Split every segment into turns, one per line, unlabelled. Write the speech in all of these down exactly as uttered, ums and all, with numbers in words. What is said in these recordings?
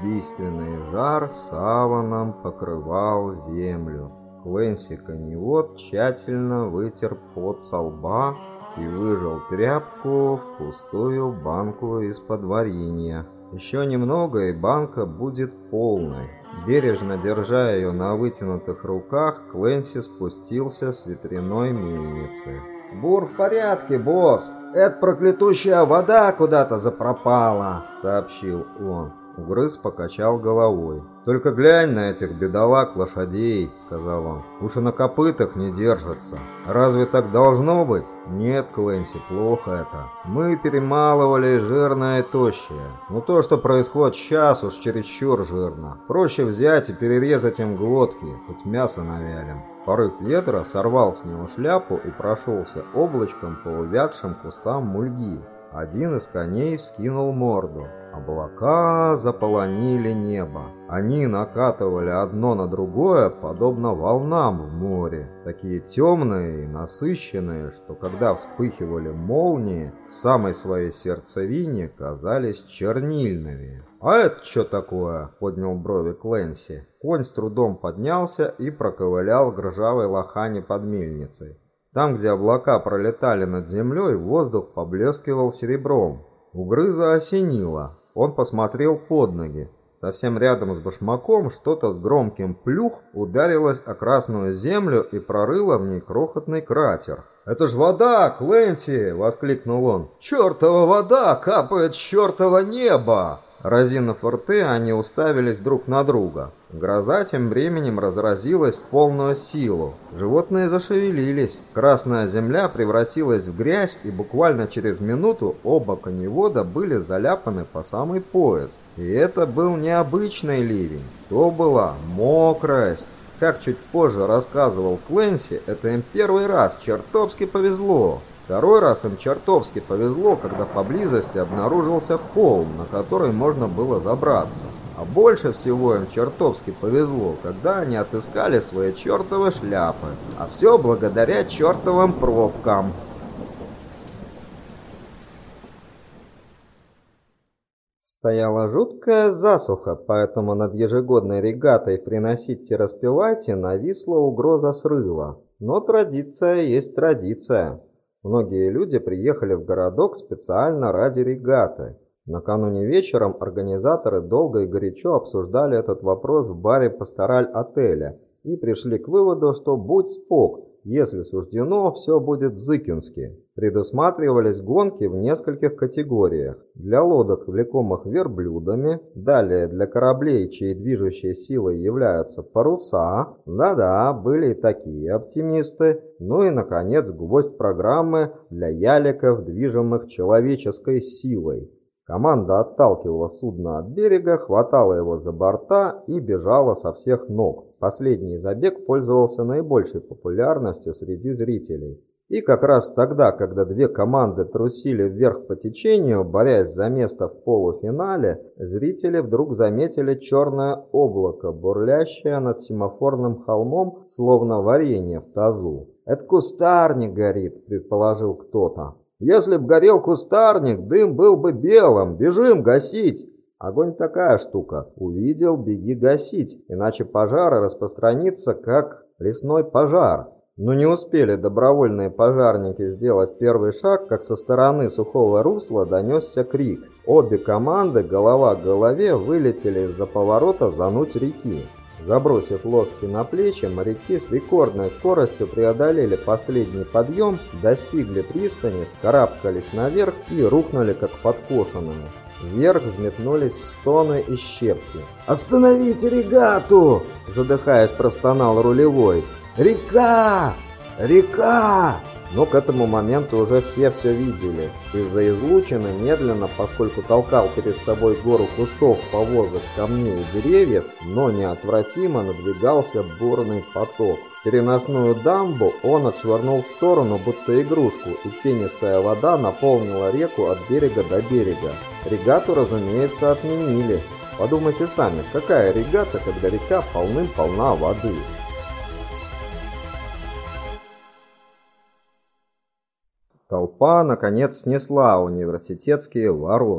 Убийственный жар саваном покрывал землю. Клэнси Канниот тщательно вытер пот со лба и выжал тряпку в пустую банку из-под варенья. Еще немного, и банка будет полной. Бережно держа ее на вытянутых руках, Клэнси спустился с ветряной мельницы. «Бур в порядке, босс! Эта проклятущая вода куда-то запропала!» — сообщил он. Угрыз покачал головой. «Только глянь на этих бедолаг лошадей», — сказал он. «Уж и на копытах не держатся. Разве так должно быть?» «Нет, Клэнси, плохо это. Мы перемалывали жирное и тощее. Но то, что происходит сейчас, уж чересчур жирно. Проще взять и перерезать им глотки, хоть мясо навялим». Порыв ветра сорвал с него шляпу и прошелся облачком по увядшим кустам мульги. Один из коней вскинул морду. Облака заполонили небо. Они накатывали одно на другое, подобно волнам в море. Такие темные и насыщенные, что когда вспыхивали молнии, в самой своей сердцевине казались чернильными. «А это что такое?» — поднял брови Клэнси. Конь с трудом поднялся и проковылял к ржавой лохане под мельницей. Там, где облака пролетали над землей, воздух поблескивал серебром. Угрыза осенило. Он посмотрел под ноги. Совсем рядом с башмаком что-то с громким плюх ударилось о красную землю и прорыло в ней крохотный кратер. «Это ж вода, Клэнси!» — воскликнул он. «Чертова вода капает с чертова неба!» Разинув рты, они уставились друг на друга. Гроза тем временем разразилась в полную силу. Животные зашевелились. Красная земля превратилась в грязь, и буквально через минуту оба коневода были заляпаны по самый пояс. И это был необычный ливень. То была мокрость. Как чуть позже рассказывал Клэнси, это им первый раз чертовски повезло. Второй раз им чертовски повезло, когда поблизости обнаружился холм, на который можно было забраться. А больше всего им чертовски повезло, когда они отыскали свои чертовы шляпы. А все благодаря чертовым пробкам. Стояла жуткая засуха, поэтому над ежегодной регатой «Приносите-распевайте» нависла угроза срыва. Но традиция есть традиция. Многие люди приехали в городок специально ради регаты. Накануне вечером организаторы долго и горячо обсуждали этот вопрос в баре «Пастораль» отеля и пришли к выводу, что будь спок, если суждено, все будет зыкински. Предусматривались гонки в нескольких категориях. Для лодок, влекомых верблюдами, далее для кораблей, чьей движущей силой являются паруса. Да-да, были и такие оптимисты. Ну и, наконец, гвоздь программы для яликов, движимых человеческой силой. Команда отталкивала судно от берега, хватала его за борта и бежала со всех ног. Последний забег пользовался наибольшей популярностью среди зрителей. И как раз тогда, когда две команды трусили вверх по течению, борясь за место в полуфинале, зрители вдруг заметили черное облако, бурлящее над семафорным холмом, словно варенье в тазу. «Это кустарник горит», — предположил кто-то. «Если б горел кустарник, дым был бы белым. Бежим гасить!» Огонь такая штука. Увидел, беги гасить, иначе пожар распространится, как лесной пожар. Но не успели добровольные пожарники сделать первый шаг, как со стороны сухого русла донесся крик. Обе команды, голова к голове, вылетели из-за поворота зануть реки. Забросив лодки на плечи, моряки с рекордной скоростью преодолели последний подъем, достигли пристани, вскарабкались наверх и рухнули как подкошенные. Вверх взметнулись стоны и щепки. «Остановите регату!» – задыхаясь, простонал рулевой. «Река! Река!» Но к этому моменту уже все все видели. Из-за излучины медленно, поскольку толкал перед собой гору кустов, повозок, камней и деревьев, но неотвратимо надвигался бурный поток. Переносную дамбу он отшвырнул в сторону, будто игрушку, и пенистая вода наполнила реку от берега до берега. Регату, разумеется, отменили. Подумайте сами, какая регата, когда река полным-полна воды? Толпа, наконец, снесла университетские ворота.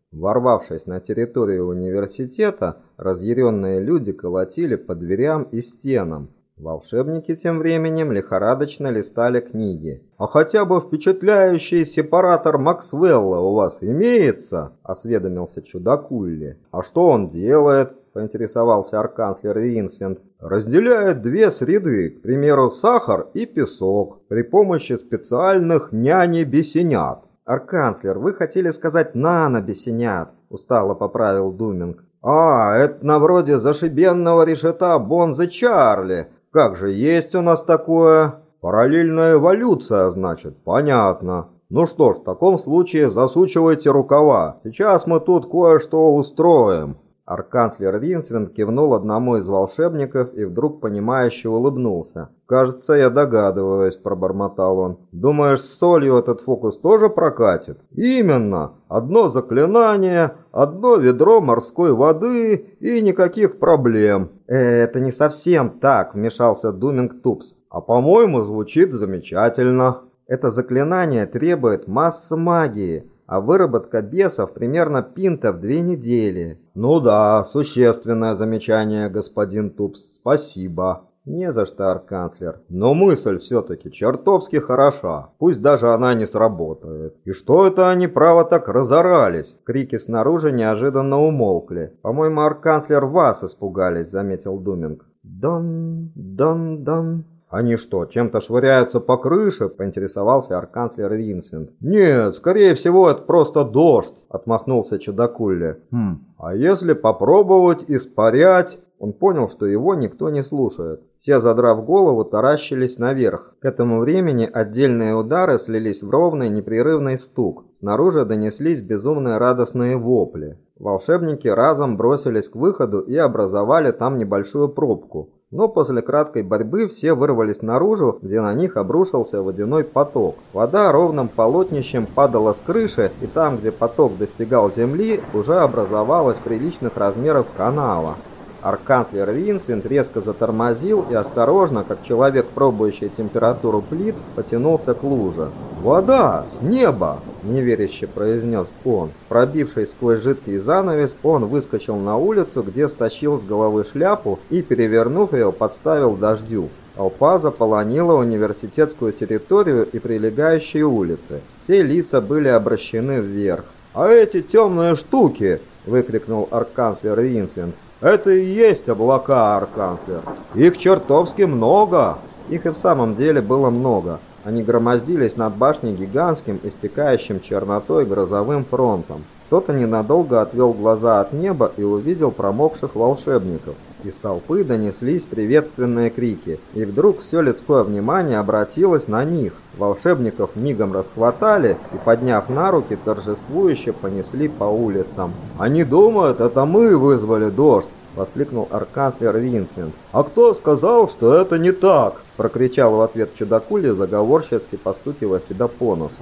Ворвавшись на территорию университета, разъяренные люди колотили по дверям и стенам. Волшебники тем временем лихорадочно листали книги. «А хотя бы впечатляющий сепаратор Максвелла у вас имеется?» – осведомился чудакулли. «А что он делает?» – поинтересовался арканцлер Ринсвинд. «Разделяет две среды, к примеру, сахар и песок, при помощи специальных няни-бесенят». «Арканцлер, вы хотели сказать нано-бесенят», – устало поправил Думинг. «А, это на вроде зашибенного решета Бонзы Чарли. Как же есть у нас такое? Параллельная эволюция, значит, понятно. Ну что ж, в таком случае засучивайте рукава. Сейчас мы тут кое-что устроим». Арканцлер Ринсвинд кивнул одному из волшебников и вдруг понимающе улыбнулся. «Кажется, я догадываюсь», – пробормотал он. «Думаешь, с солью этот фокус тоже прокатит?» «Именно! Одно заклинание, одно ведро морской воды и никаких проблем». «Э, это не совсем так», – вмешался Думинг Тупс. «А по-моему, звучит замечательно». «Это заклинание требует массы магии, а выработка бесов примерно пинта в две недели». «Ну да, существенное замечание, господин Тупс, спасибо». «Не за что, арканцлер. Но мысль все-таки чертовски хороша, пусть даже она не сработает». «И что это они, право, так разорались?» Крики снаружи неожиданно умолкли. «По-моему, арканцлер, вас испугались», — заметил Думинг. «Дон, дон, дон». «Они что, чем-то швыряются по крыше?» – поинтересовался арканцлер Ринсвинд. «Нет, скорее всего, это просто дождь», – отмахнулся чудакулли. «Хм, а если попробовать испарять?» Он понял, что его никто не слушает. Все, задрав голову, таращились наверх. К этому времени отдельные удары слились в ровный непрерывный стук. Снаружи донеслись безумные радостные вопли. Волшебники разом бросились к выходу и образовали там небольшую пробку. Но после краткой борьбы все вырвались наружу, где на них обрушился водяной поток. Вода ровным полотнищем падала с крыши, и там, где поток достигал земли, уже образовалась приличных размеров канава. Арканцлер Ринсвинд резко затормозил и осторожно, как человек, пробующий температуру плит, потянулся к луже. «Вода! С неба!» – неверяще произнес он. Пробившись сквозь жидкий занавес, он выскочил на улицу, где стащил с головы шляпу и, перевернув ее, подставил дождю. Толпа заполонила университетскую территорию и прилегающие улицы. Все лица были обращены вверх. «А эти темные штуки!» – выкрикнул арканцлер Ринсвинд. «Это и есть облака, арканцлер. Их чертовски много!» Их и в самом деле было много. Они громоздились над башней гигантским, истекающим чернотой грозовым фронтом. Кто-то ненадолго отвел глаза от неба и увидел промокших волшебников. Из толпы донеслись приветственные крики, и вдруг все людское внимание обратилось на них. Волшебников мигом расхватали и, подняв на руки, торжествующе понесли по улицам. «Они думают, это мы вызвали дождь!» — воскликнул арканцлер Ринсвинд. «А кто сказал, что это не так?» — прокричал в ответ чудакулли, заговорщицки постукивая себя по носу.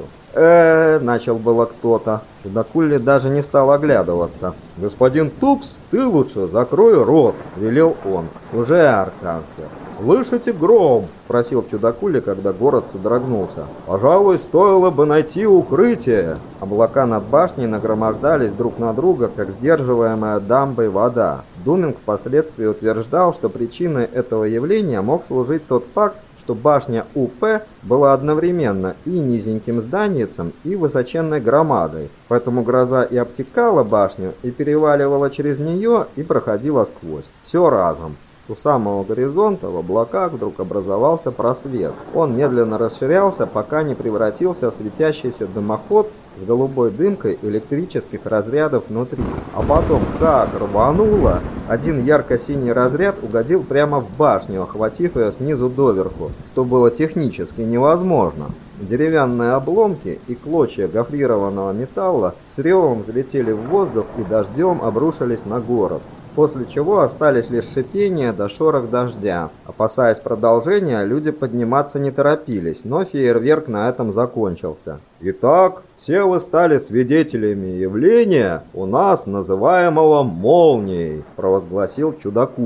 э начал было кто-то. Чудакулли даже не стал оглядываться. «Господин Тупс, ты лучше закрой рот!» — велел он. «Уже, арканцлер!» «Слышите гром?» – просил чудакулли, когда город содрогнулся. «Пожалуй, стоило бы найти укрытие». Облака над башней нагромождались друг на друга, как сдерживаемая дамбой вода. Думинг впоследствии утверждал, что причиной этого явления мог служить тот факт, что башня УП была одновременно и низеньким зданием, и высоченной громадой. Поэтому гроза и обтекала башню, и переваливала через нее, и проходила сквозь. Все разом. У самого горизонта в облаках вдруг образовался просвет. Он медленно расширялся, пока не превратился в светящийся дымоход с голубой дымкой электрических разрядов внутри. А потом, как рвануло, один ярко-синий разряд угодил прямо в башню, охватив ее снизу доверху, что было технически невозможно. Деревянные обломки и клочья гофрированного металла с ревом взлетели в воздух и дождем обрушились на город. После чего остались лишь шипение да шорох дождя. Опасаясь продолжения, люди подниматься не торопились, но фейерверк на этом закончился. «Итак, все вы стали свидетелями явления, у нас называемого молнией», – провозгласил чудакулли.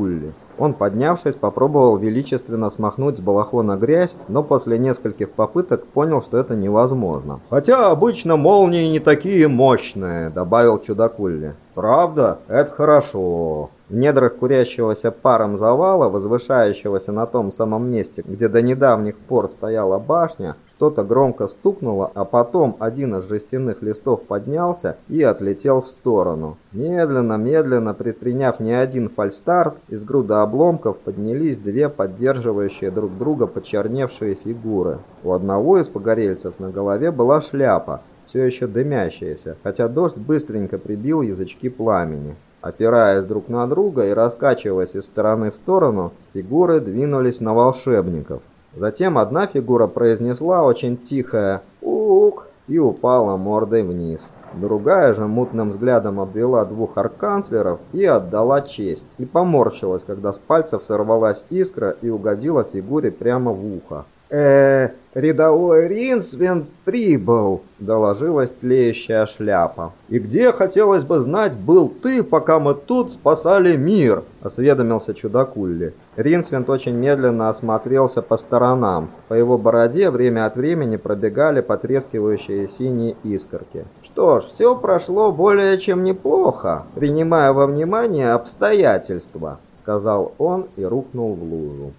Он, поднявшись, попробовал величественно смахнуть с балахона грязь, но после нескольких попыток понял, что это невозможно. «Хотя обычно молнии не такие мощные», — добавил чудакулли. «Правда? Это хорошо». В недрах курящегося паром завала, возвышающегося на том самом месте, где до недавних пор стояла башня, что-то громко стукнуло, а потом один из жестяных листов поднялся и отлетел в сторону. Медленно, медленно, предприняв не один фальстарт, из груды обломков поднялись две поддерживающие друг друга почерневшие фигуры. У одного из погорельцев на голове была шляпа, все еще дымящаяся, хотя дождь быстренько прибил язычки пламени. Опираясь друг на друга и раскачиваясь из стороны в сторону, фигуры двинулись на волшебников. Затем одна фигура произнесла очень тихое «Ук» и упала мордой вниз. Другая же мутным взглядом обвела двух арканцлеров и отдала честь, и поморщилась, когда с пальцев сорвалась искра и угодила фигуре прямо в ухо. «Э, рядовой Ринсвинд прибыл», — доложилась тлеющая шляпа. «И где, хотелось бы знать, был ты, пока мы тут спасали мир?» — осведомился чудакулли. Ринсвинд очень медленно осмотрелся по сторонам. По его бороде время от времени пробегали потрескивающие синие искорки. «Что ж, все прошло более чем неплохо, принимая во внимание обстоятельства», — сказал он и рухнул в лужу.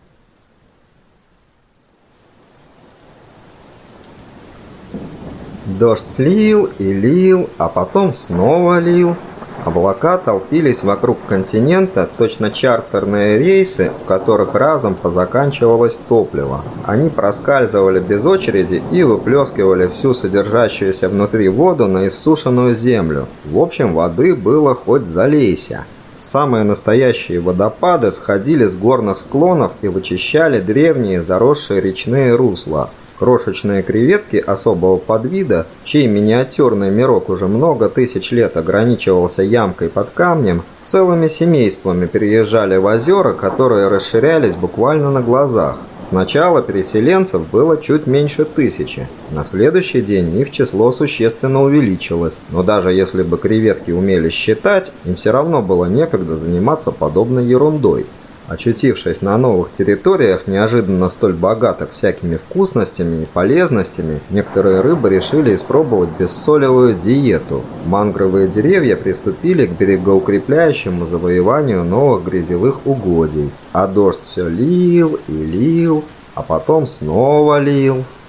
Дождь лил и лил, а потом снова лил. Облака толпились вокруг континента, точно чартерные рейсы, в которых разом позаканчивалось топливо. Они проскальзывали без очереди и выплескивали всю содержащуюся внутри воду на иссушенную землю. В общем, воды было хоть залейся. Самые настоящие водопады сходили с горных склонов и вычищали древние заросшие речные русла. Крошечные креветки особого подвида, чей миниатюрный мирок уже много тысяч лет ограничивался ямкой под камнем, целыми семействами переезжали в озера, которые расширялись буквально на глазах. Сначала переселенцев было чуть меньше тысячи. На следующий день их число существенно увеличилось, но даже если бы креветки умели считать, им все равно было некогда заниматься подобной ерундой. Очутившись на новых территориях, неожиданно столь богатых всякими вкусностями и полезностями, некоторые рыбы решили испробовать бессолевую диету. Мангровые деревья приступили к берегоукрепляющему завоеванию новых грязевых угодий. А дождь все лил и лил, а потом снова лил.